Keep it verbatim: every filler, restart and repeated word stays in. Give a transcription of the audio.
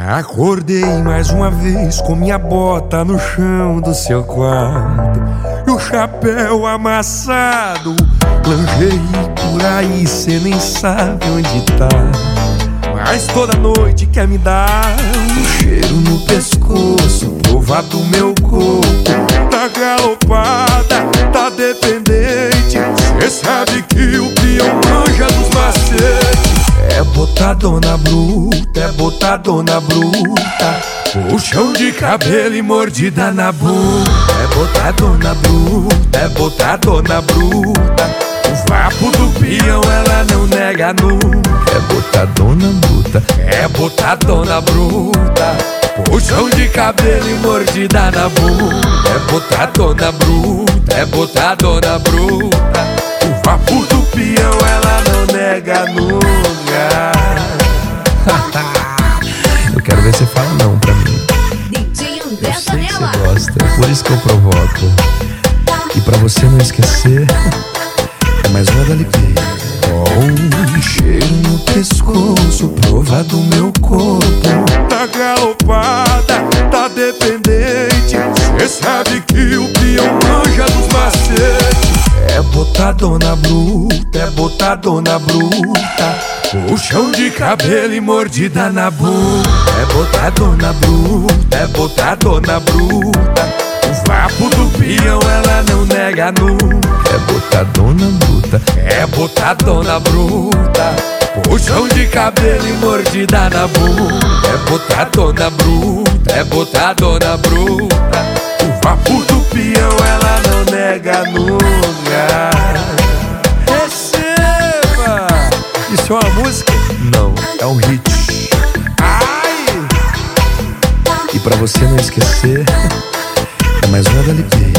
Acordei mais uma vez com minha bota no chão do seu quarto e o chapéu amassado. Lingerie por aí, cê nem sabe onde tá, mas toda noite quer me dar um cheiro no pescoço, provar do meu corpo. Tá galopada, tá dependente, cê sabe que o peão manja dos macetes. É botadona bruta, é botadona bruta, puxão de cabelo e mordida na bunda. É botadona bruta, é botadona bruta, o vapo do peão ela não nega nunca. É botadona bruta, é botadona bruta, puxão de cabelo e mordida na bunda. É botadona bruta, é botadona bruta, o vapo do peão ela não nega nunca. Eu quero ver você falar não pra mim. Eu sei que você gosta, por isso que eu provoco. E pra você não esquecer, é mais uma da Lipeira. Oh, um cheiro no pescoço, prova do meu corpo. Tá galopada, tá dependente, cê sabe que o peão manja dos macetes. É botadona bruta, é botadona bruta, puxão de cabelo e mordida na bunda. É botadona bruta, é botadona bruta, o vapo do peão ela não nega nunca. É botadona bruta, é botadona bruta, puxão de cabelo e mordida na bunda. É botadona bruta, é botadona bruta, o vapo do peão ela não nega nunca. Receba! Isso é uma música? não, é um hit. Ai! E pra você não esquecer, é mais uma da Lipeira.